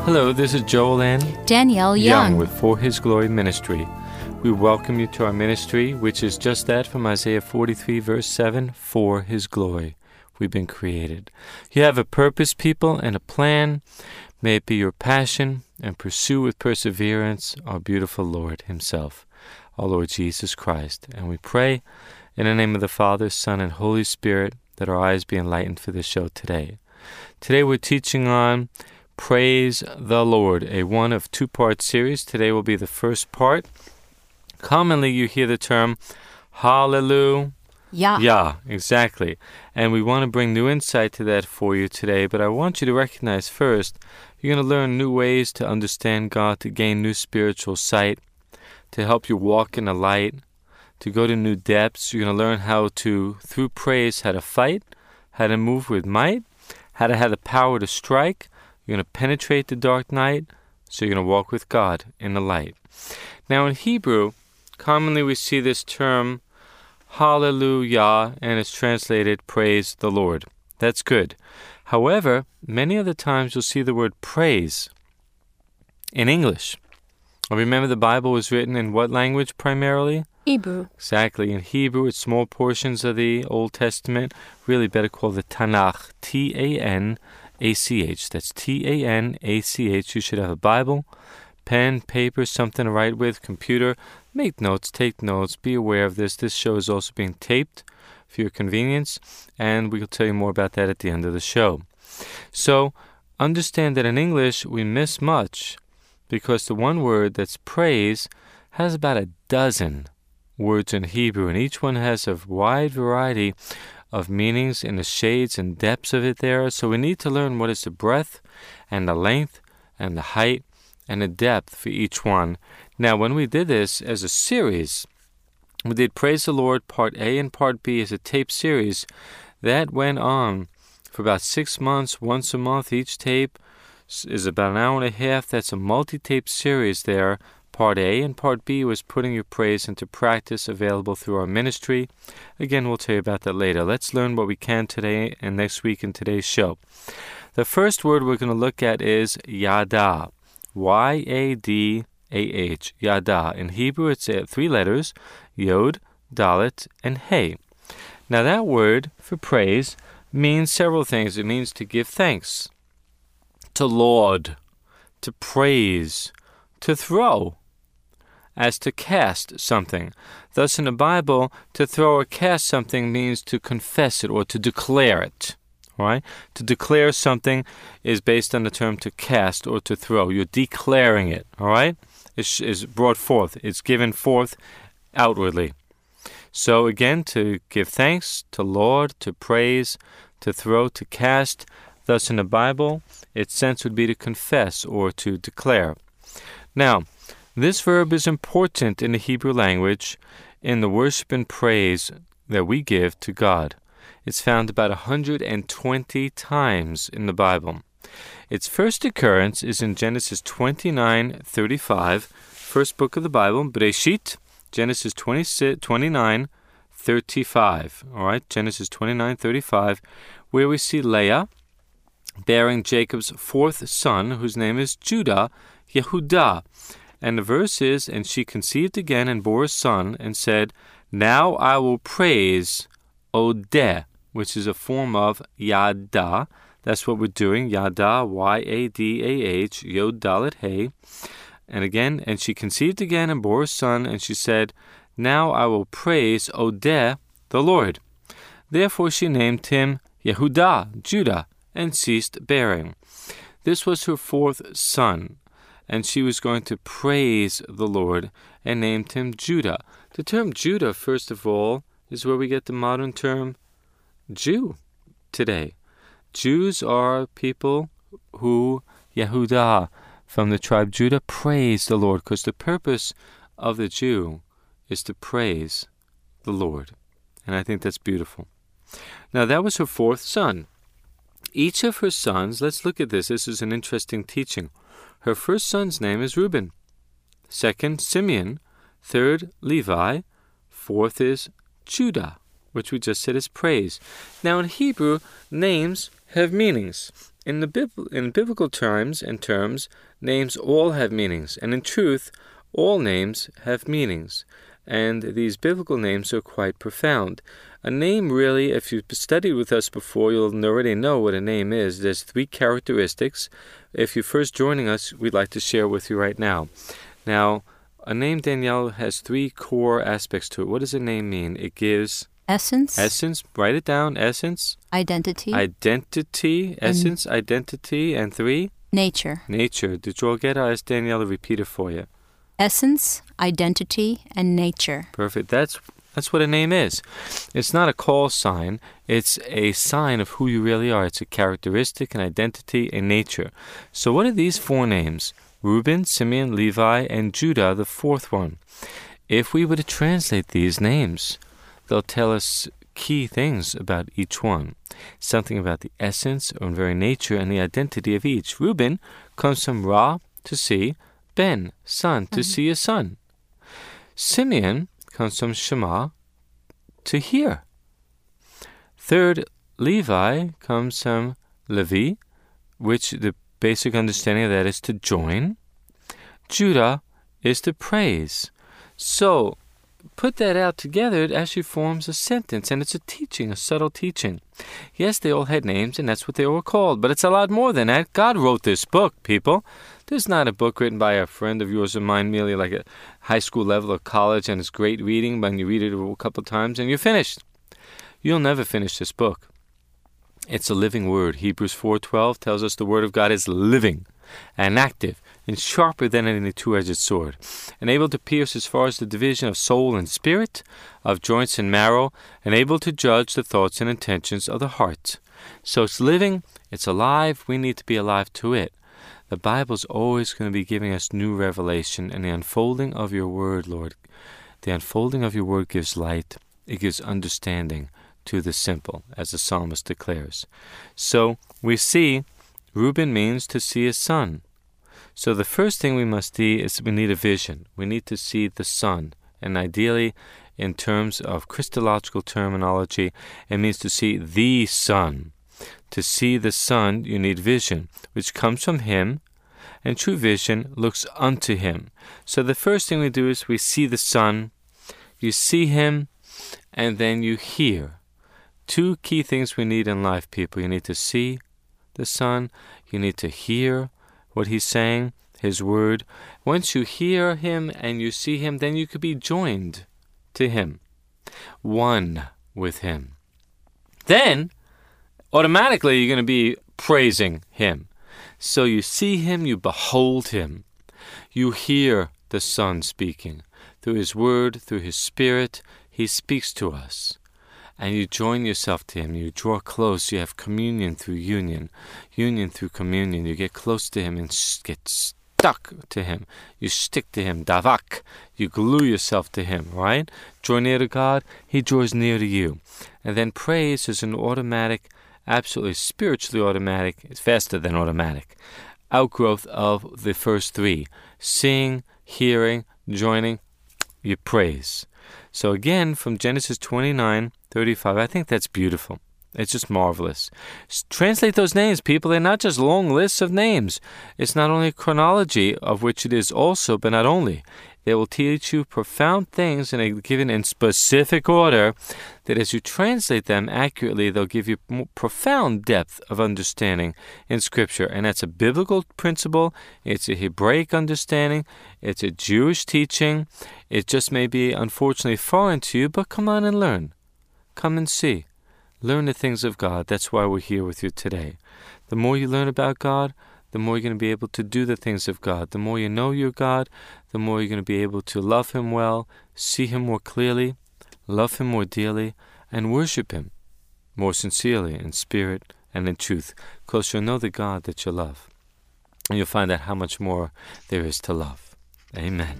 Hello, this is Joel and Danielle Young with For His Glory Ministry. We welcome you to our ministry, which is just that from Isaiah 43, verse 7, for His glory. We've been created. You have a purpose, people, and a plan. May it be your passion, and pursue with perseverance our beautiful Lord Himself, our Lord Jesus Christ. And we pray in the name of the Father, Son, and Holy Spirit that our eyes be enlightened for this show today. Today we're teaching on Praise the Lord, a one of two-part series. Today will be the first part. Commonly you hear the term hallelujah. Yeah, exactly. And we want to bring new insight to that for you today, but I want you to recognize first, you're going to learn new ways to understand God, to gain new spiritual sight, to help you walk in the light, to go to new depths. You're going to learn how to, through praise, how to fight, how to move with might, how to have the power to strike. You're going to penetrate the dark night, so you're going to walk with God in the light. Now in Hebrew, commonly we see this term hallelujah, and it's translated praise the Lord. That's good. However, many other times you'll see the word praise in English. Remember the Bible was written in what language primarily? Hebrew. Exactly. In Hebrew, it's small portions of the Old Testament. Really better call the Tanakh, Tanach. That's Tanach. You should have a Bible, pen, paper, something to write with, computer. Make notes, take notes, be aware of this. This show is also being taped for your convenience, and we'll tell you more about that at the end of the show. So, understand that in English, we miss much because the one word that's praise has about a dozen words in Hebrew, and each one has a wide variety of meanings in the shades and depths of it there. So we need to learn what is the breadth and the length and the height and the depth for each one. Now, when we did this as a series, we did Praise the Lord Part A and Part B as a tape series. That went on for about 6 months, once a month. Each tape is about an hour and a half. That's a multi-tape series there. Part A and Part B was putting your praise into practice, available through our ministry. Again, we'll tell you about that later. Let's learn what we can today and next week in today's show. The first word we're going to look at is yada. Y-A-D-A-H. Yada. In Hebrew, it's 3 letters, Yod, Dalet, and Hey. Now that word for praise means several things. It means to give thanks, to laud, to praise, to throw, as to cast something. Thus, in the Bible, to throw or cast something means to confess it or to declare it. Right? To declare something is based on the term to cast or to throw. You're declaring it. All right? It's brought forth. It's given forth outwardly. So again, to give thanks, to laud, to praise, to throw, to cast. Thus, in the Bible, its sense would be to confess or to declare. Now, this verb is important in the Hebrew language in the worship and praise that we give to God. It's found about 120 times in the Bible. Its first occurrence is in Genesis 29:35, first book of the Bible, Bereshit, Genesis 29:35. All right, Genesis 29:35, where we see Leah bearing Jacob's 4th son, whose name is Judah, Yehudah. And the verse is, and she conceived again and bore a son, and said, now I will praise Odeh, which is a form of Yada. That's what we're doing, Yada, Y-A-D-A-H, Yod Dalet Hey. And again, and she conceived again and bore a son, and she said, now I will praise Odeh, the Lord. Therefore she named him Yehudah, Judah, and ceased bearing. This was her 4th son, and she was going to praise the Lord and named him Judah. The term Judah, first of all, is where we get the modern term Jew today. Jews are people who, Yehudah, from the tribe Judah, praise the Lord, because the purpose of the Jew is to praise the Lord. And I think that's beautiful. Now, that was her 4th son. Each of her sons, let's look at this. This is an interesting teaching. Her first son's name is Reuben. Second, Simeon. Third, Levi. 4th is Judah, which we just said is praise. Now in Hebrew, names have meanings. in biblical terms and terms, names all have meanings. And in truth, all names have meanings. And these biblical names are quite profound. A name really, if you've studied with us before, you'll already know what a name is. There's 3 characteristics. If you're first joining us, we'd like to share with you right now. Now, a name, Danielle, has 3 core aspects to it. What does a name mean? It gives... Essence. Write it down. Essence. Identity. Essence, identity. And 3? Nature. Did you all get it? I'll ask Danielle to repeat it for you. Essence, identity, and nature. Perfect. That's what a name is. It's not a call sign. It's a sign of who you really are. It's a characteristic, an identity, a nature. So what are these 4 names? Reuben, Simeon, Levi, and Judah, the 4th one. If we were to translate these names, they'll tell us key things about each one. Something about the essence or very nature and the identity of each. Reuben comes from Ra, to see, Ben, son, to see a son. Simeon comes from Shema, to hear. 3rd, Levi comes from Levi, which the basic understanding of that is to join. Judah is to praise. So, put that out together, it actually forms a sentence, and it's a teaching, a subtle teaching. Yes, they all had names, and that's what they were called, but it's a lot more than that. God wrote this book, people. This is not a book written by a friend of yours or mine, merely like a high school level or college, and it's great reading, but you read it a couple of times, and you're finished. You'll never finish this book. It's a living word. Hebrews 4:12 tells us the word of God is living and active and sharper than any 2-edged sword, and able to pierce as far as the division of soul and spirit, of joints and marrow, and able to judge the thoughts and intentions of the heart. So it's living, it's alive, we need to be alive to it. The Bible's always going to be giving us new revelation, and the unfolding of your word, Lord, the unfolding of your word gives light, it gives understanding to the simple, as the psalmist declares. So we see Reuben means to see a son. So the first thing we must see is we need a vision. We need to see the sun. And ideally, in terms of Christological terminology, it means to see the Son. To see the Son, you need vision, which comes from Him, and true vision looks unto Him. So the first thing we do is we see the Son, you see Him, and then you hear. 2 key things we need in life, people. You need to see the Son, you need to hear what He's saying, His Word. Once you hear Him and you see Him, then you could be joined to Him, one with Him. Then, automatically, you're going to be praising Him. So you see Him, you behold Him. You hear the Son speaking. Through His Word, through His Spirit, He speaks to us. And you join yourself to Him. You draw close. You have communion through union. Union through communion. You get close to Him and get stuck to Him. You stick to Him. Davak. You glue yourself to Him, right? Draw near to God. He draws near to you. And then praise is an automatic, absolutely spiritually automatic, it's faster than automatic, outgrowth of the first 3. Seeing, hearing, joining, you praise. So again, from Genesis 29:35, I think that's beautiful. It's just marvelous. Translate those names, people. They're not just long lists of names. It's not only a chronology, of which it is also, but not only. They will teach you profound things and are given in specific order, that as you translate them accurately, they'll give you more profound depth of understanding in Scripture. And that's a biblical principle. It's a Hebraic understanding. It's a Jewish teaching. It just may be, unfortunately, foreign to you, but come on and learn. Come and see. Learn the things of God. That's why we're here with you today. The more you learn about God, the more you're going to be able to do the things of God. The more you know your God, the more you're going to be able to love Him well, see Him more clearly, love Him more dearly, and worship Him more sincerely in spirit and in truth, because you'll know the God that you love. And you'll find out how much more there is to love. Amen.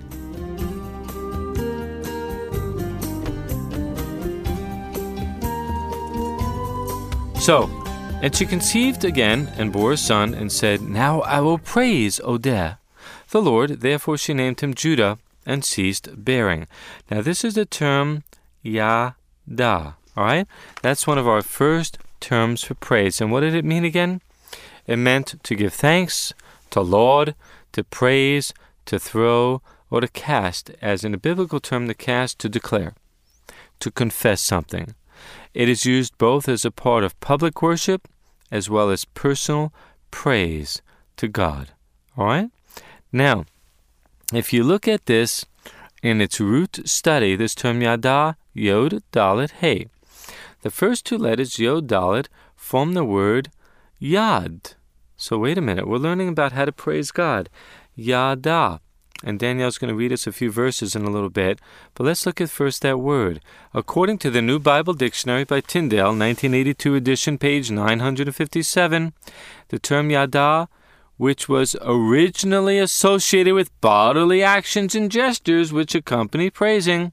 So, and she conceived again, and bore a son, and said, Now I will praise Odeh the Lord. Therefore she named him Judah, and ceased bearing. Now this is the term Yada. All right? That's one of our first terms for praise. And what did it mean again? It meant to give thanks, to laud, to praise, to throw, or to cast, as in a biblical term, to cast, to declare, to confess something. It is used both as a part of public worship as well as personal praise to God. All right? Now, if you look at this in its root study, this term yada, yod, dalet, hey. The first two letters, yod, dalet, form the word yad. So wait a minute. We're learning about how to praise God. Yada. And Danielle's going to read us a few verses in a little bit. But let's look at first that word. According to the New Bible Dictionary by Tyndale, 1982 edition, page 957, the term yada, which was originally associated with bodily actions and gestures which accompany praising.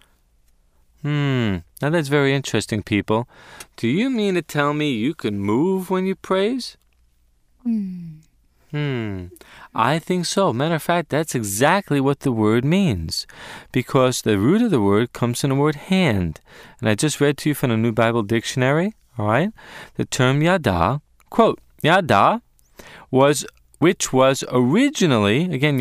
Now that's very interesting, people. Do you mean to tell me you can move when you praise? I think so. Matter of fact, that's exactly what the word means, because the root of the word comes from the word hand. And I just read to you from the New Bible Dictionary, all right? The term yada, quote, yada, which was originally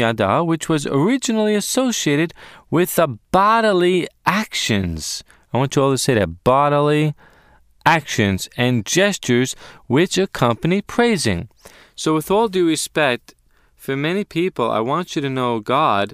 associated with the bodily actions. I want you all to say that, bodily actions and gestures which accompany praising. So with all due respect, for many people, I want you to know God,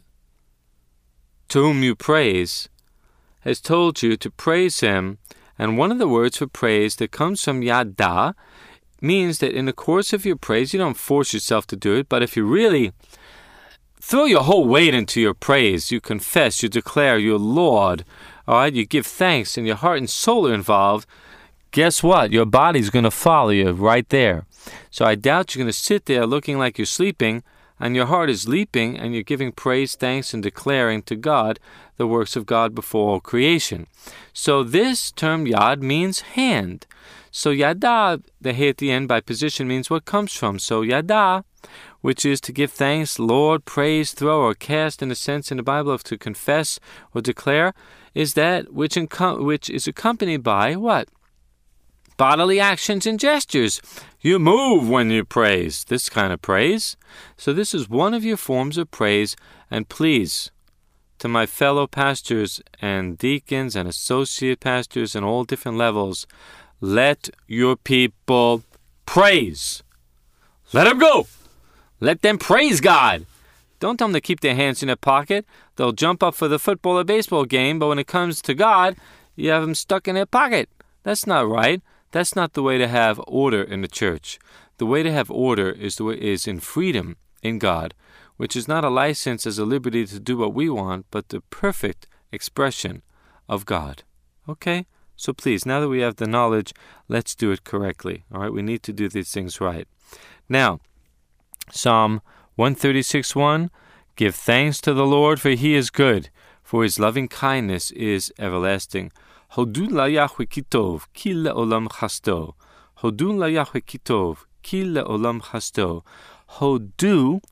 to whom you praise, has told you to praise Him. And one of the words for praise that comes from yada means that in the course of your praise, you don't force yourself to do it, but if you really throw your whole weight into your praise, you confess, you declare, you laud, all right, you give thanks, and your heart and soul are involved, guess what? Your body's going to follow you right there. So I doubt you're going to sit there looking like you're sleeping, and your heart is leaping, and you're giving praise, thanks, and declaring to God the works of God before all creation. So this term yad means hand. So yada, the hey at the end by position, means what comes from. So yada, which is to give thanks, laud, praise, throw, or cast in a sense in the Bible of to confess or declare, is that which is accompanied by what? Bodily actions and gestures. You move when you praise, this kind of praise. So this is one of your forms of praise. And please, to my fellow pastors and deacons and associate pastors and all different levels, let your people praise. Let them go. Let them praise God. Don't tell them to keep their hands in their pocket. They'll jump up for the football or baseball game, but when it comes to God, you have them stuck in their pocket. That's not right. That's not the way to have order in the church. The way to have order is in freedom in God, which is not a license as a liberty to do what we want, but the perfect expression of God. Okay? So please, now that we have the knowledge, let's do it correctly. All right? We need to do these things right. Now, Psalm 136:1, give thanks to the Lord, for He is good, for His loving kindness is everlasting. Hodun la Yahweh kitov, ki le'olam chasto. Hodun la Yahweh kitov, ki le'olam chasto. Hodu,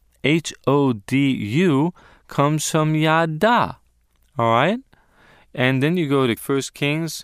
H-O-D-U, comes from yada. All right? And then you go to 1 Kings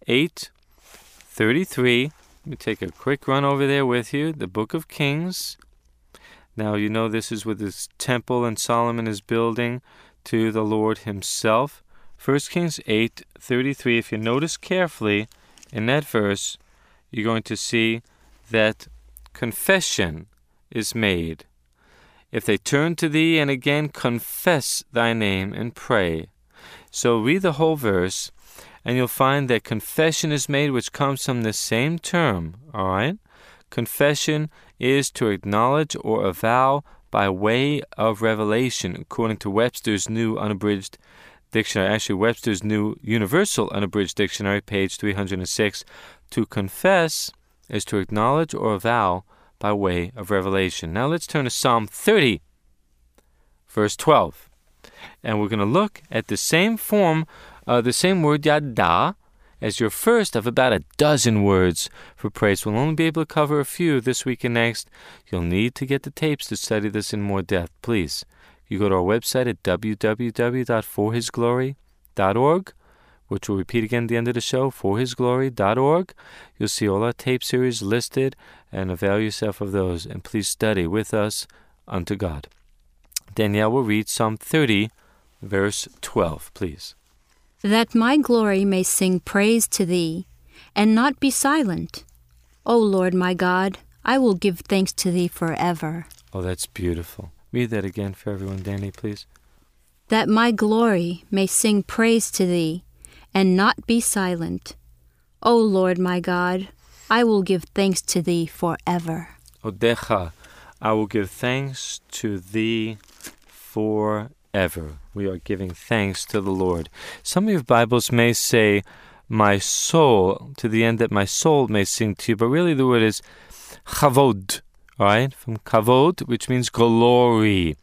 8:33. Let me take a quick run over there with you. The book of Kings. Now, you know this is with this temple and Solomon is building to the Lord Himself. 1 Kings 8:33, if you notice carefully in that verse, you're going to see that confession is made. If they turn to thee and again confess thy name and pray. So read the whole verse, and you'll find that confession is made, which comes from the same term, all right? Confession is to acknowledge or avow by way of revelation, according to Webster's New Unabridged Dictionary, actually Webster's New Universal Unabridged Dictionary, page 306. To confess is to acknowledge or avow by way of revelation. Now let's turn to Psalm 30, verse 12. And we're going to look at the same form, the same word yada, as your first of about a dozen words for praise. We'll only be able to cover a few this week and next. You'll need to get the tapes to study this in more depth. Please, you go to our website at www.forhisglory.org. which we'll repeat again at the end of the show, forhisglory.org. You'll see all our tape series listed, and avail yourself of those. And please study with us unto God. Danielle will read Psalm 30, verse 12, please. That my glory may sing praise to thee, and not be silent. O Lord my God, I will give thanks to thee forever. Oh, that's beautiful. Read that again for everyone, Danny, please. That my glory may sing praise to thee, and not be silent. O Lord my God, I will give thanks to thee forever. Odecha, I will give thanks to thee forever. We are giving thanks to the Lord. Some of your Bibles may say, my soul, to the end that my soul may sing to you, but really the word is chavod, all right? From kavod, which means glory.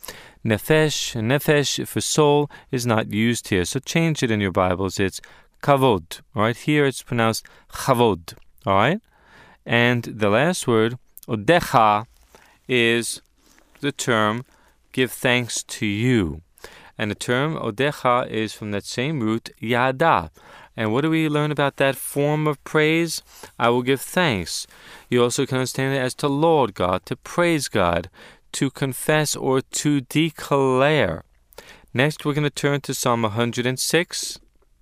Nefesh for soul is not used here, so change it in your Bibles. It's kavod, all right? Here it's pronounced chavod, all right? And the last word, odecha, is the term give thanks to you. And the term odecha is from that same root, yada. And what do we learn about that form of praise? I will give thanks. You also can understand it as to laud God, to praise God, to confess or to declare. Next, we're going to turn to Psalm 106,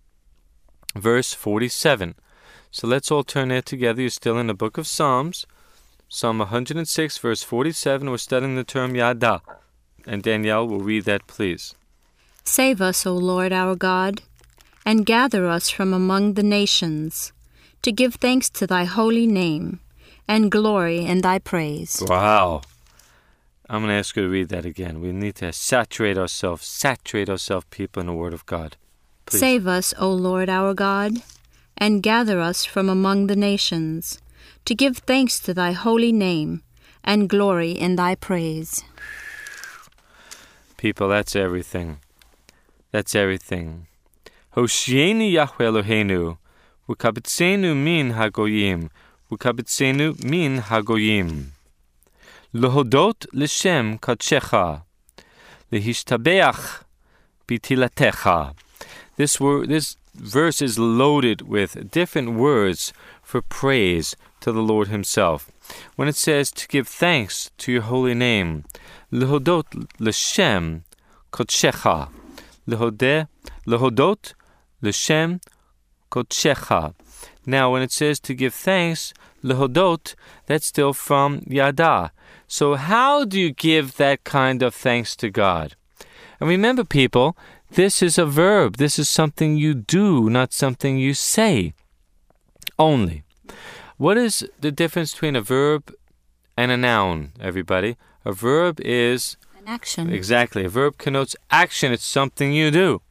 verse 47. So let's all turn there together. You're still in the book of Psalms. Psalm 106, verse 47. We're studying the term yada. And Danielle will read that, please. Save us, O Lord our God, and gather us from among the nations, to give thanks to thy holy name, and glory in thy praise. Wow. I'm going to ask you to read that again. We need to saturate ourselves, people, in the Word of God. Please. Save us, O Lord our God, and gather us from among the nations, to give thanks to thy holy name, and glory in thy praise. People, that's everything. That's everything. Hoshieni Yahweh Eloheinu, v'kabetzenu min hagoyim, v'kabetzenu min hagoyim. Lehodot l'shem kadshecha, lehishtabeach bitilatecha. This verse is loaded with different words for praise to the Lord Himself. When it says to give thanks to your holy name, lehodot l'shem kadshecha, lehodot l'shem kadshecha. Now, when it says to give thanks, lehodot, that's still from yada. So how do you give that kind of thanks to God? And remember, people, this is a verb. This is something you do, not something you say only. What is the difference between a verb and a noun, everybody? A verb is... an action. Exactly. A verb connotes action. It's something you do.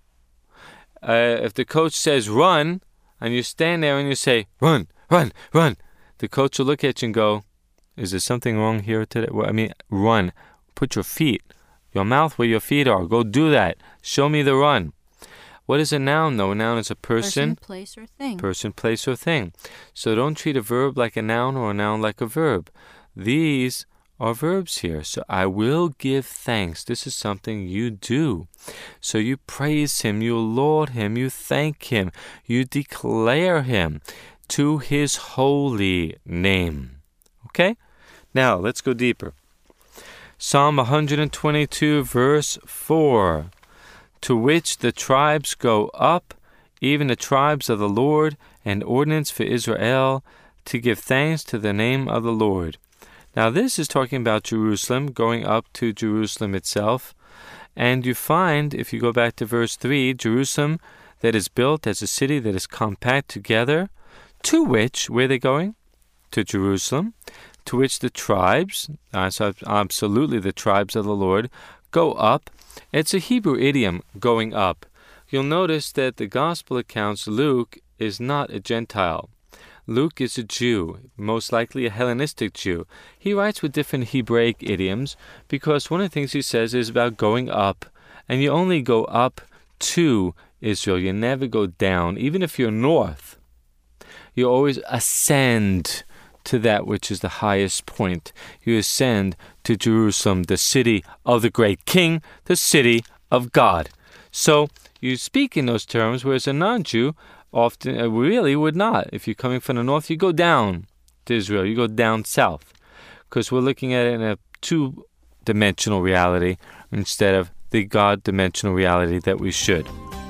If the coach says run, and you stand there and you say, run, run, run, the coach will look at you and go, is there something wrong here today? Well, run. Put your mouth where your feet are. Go do that. Show me the run. What is a noun, though? A noun is a person, place, or thing. Person, place, or thing. So don't treat a verb like a noun or a noun like a verb. These are verbs here. So I will give thanks. This is something you do. So you praise Him, you laud Him, you thank Him, you declare Him to His holy name. Okay? Now, let's go deeper. Psalm 122, verse 4. To which the tribes go up, even the tribes of the Lord, an ordinance for Israel, to give thanks to the name of the Lord. Now, this is talking about Jerusalem, going up to Jerusalem itself. And you find, if you go back to verse 3, Jerusalem that is built as a city that is compact together, to which, where are they going? To Jerusalem. To which the tribes, so absolutely the tribes of the Lord, go up. It's a Hebrew idiom, going up. You'll notice that the Gospel accounts Luke is not a Gentile. Luke is a Jew, most likely a Hellenistic Jew. He writes with different Hebraic idioms because one of the things he says is about going up, and you only go up to Israel. You never go down. Even if you're north, you always ascend to that which is the highest point. You ascend to Jerusalem, the city of the great King, the city of God. So you speak in those terms, whereas a non-Jew often really would not. If you're coming from the north, you go down to Israel. You go down south. Because we're looking at it in a two-dimensional reality instead of the God-dimensional reality that we should.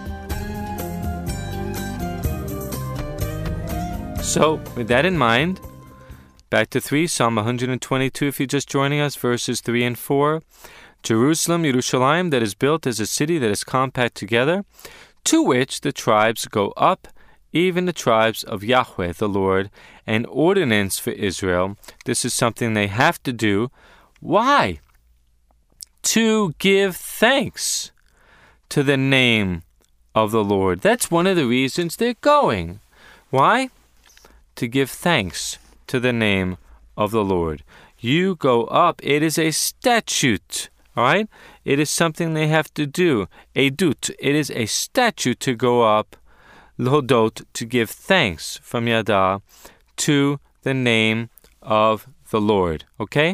So, with that in mind, back to 3, Psalm 122, if you're just joining us, verses 3 and 4. Jerusalem, Yerushalayim, that is built as a city that is compact together, to which the tribes go up, even the tribes of Yahweh, the Lord, an ordinance for Israel. This is something they have to do. Why? To give thanks to the name of the Lord. That's one of the reasons they're going. Why? To give thanks to the name of the Lord. You go up. It is a statute. All right? It is something they have to do. Edut. It is a statute to go up. Lhodot, to give thanks from Yada to the name of the Lord. Okay?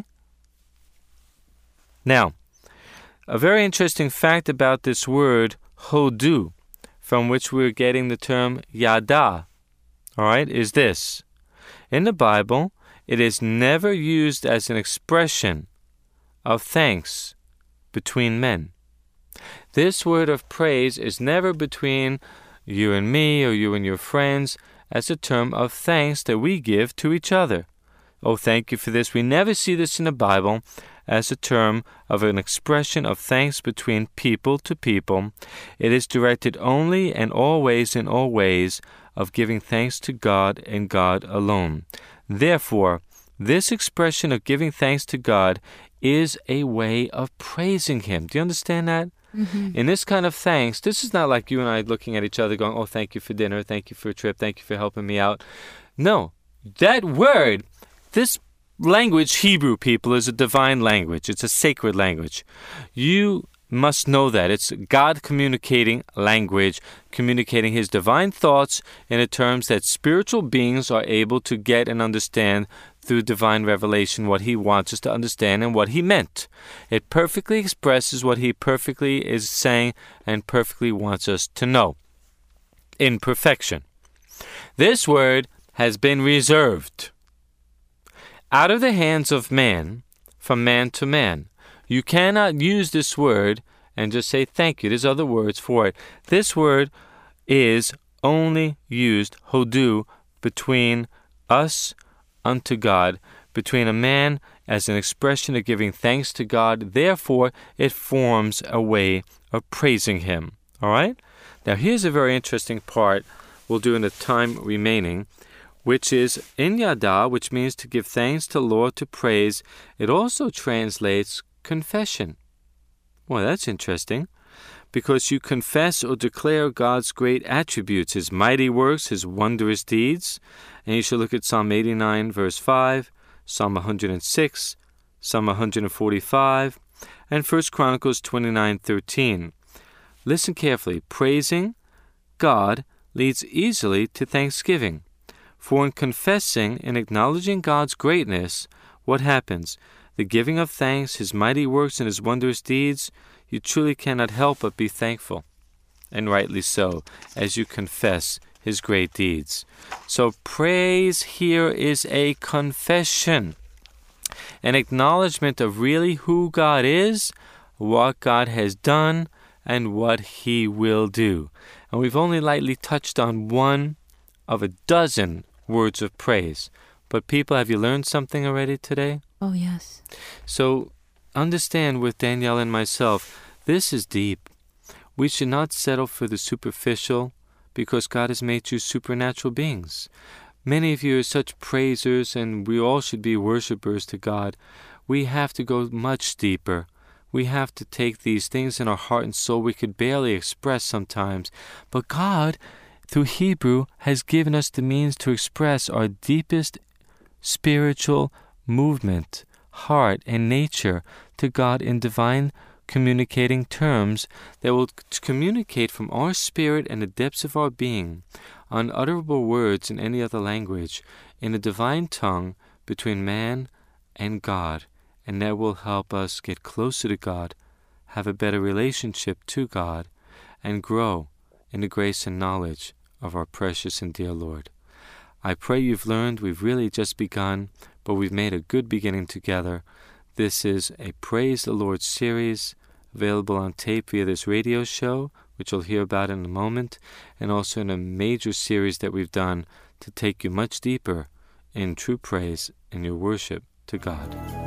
Now, a very interesting fact about this word, hodu, from which we're getting the term Yada, all right, is this. In the Bible, it is never used as an expression of thanks between men. This word of praise is never between you and me or you and your friends as a term of thanks that we give to each other. Oh, thank you for this. We never see this in the Bible as a term of an expression of thanks between people to people. It is directed only and always in all ways of giving thanks to God and God alone. Therefore, this expression of giving thanks to God is a way of praising Him. Do you understand that? Mm-hmm. In this kind of thanks, this is not like you and I looking at each other going, oh, thank you for dinner, thank you for a trip, thank you for helping me out. No, that word, this language, Hebrew, people, is a divine language. It's a sacred language. You must know that. It's God communicating language, communicating His divine thoughts in the terms that spiritual beings are able to get and understand through divine revelation what He wants us to understand and what He meant. It perfectly expresses what He perfectly is saying and perfectly wants us to know in perfection. This word has been reserved out of the hands of man, from man to man. You cannot use this word and just say thank you. There's other words for it. This word is only used, hodu, between us unto God, between a man as an expression of giving thanks to God. Therefore, it forms a way of praising Him. All right? Now, here's a very interesting part we'll do in the time remaining, which is in Yada, which means to give thanks to the Lord, to praise. It also translates confession. Well, that's interesting, because you confess or declare God's great attributes, His mighty works, His wondrous deeds. And you should look at Psalm 89, verse 5, Psalm 106, Psalm 145, and 1 Chronicles 29:13. Listen carefully. Praising God leads easily to thanksgiving. For in confessing and acknowledging God's greatness, what happens? The giving of thanks, His mighty works, and His wondrous deeds, you truly cannot help but be thankful, and rightly so, as you confess His great deeds. So praise here is a confession, an acknowledgement of really who God is, what God has done, and what He will do. And we've only lightly touched on one of a dozen words of praise. But people, have you learned something already today? Oh, yes. So understand with Danielle and myself, this is deep. We should not settle for the superficial, because God has made you supernatural beings. Many of you are such praisers, and we all should be worshipers to God. We have to go much deeper. We have to take these things in our heart and soul we could barely express sometimes. But God, through Hebrew, has given us the means to express our deepest spiritual movement, heart, and nature to God in divine communicating terms that will communicate from our spirit and the depths of our being, unutterable words in any other language, in a divine tongue between man and God. And that will help us get closer to God, have a better relationship to God, and grow in the grace and knowledge of our precious and dear Lord. I pray you've learned. We've really just begun, but we've made a good beginning together. This is a Praise the Lord series, available on tape via this radio show, which you'll hear about in a moment, and also in a major series that we've done to take you much deeper in true praise in your worship to God.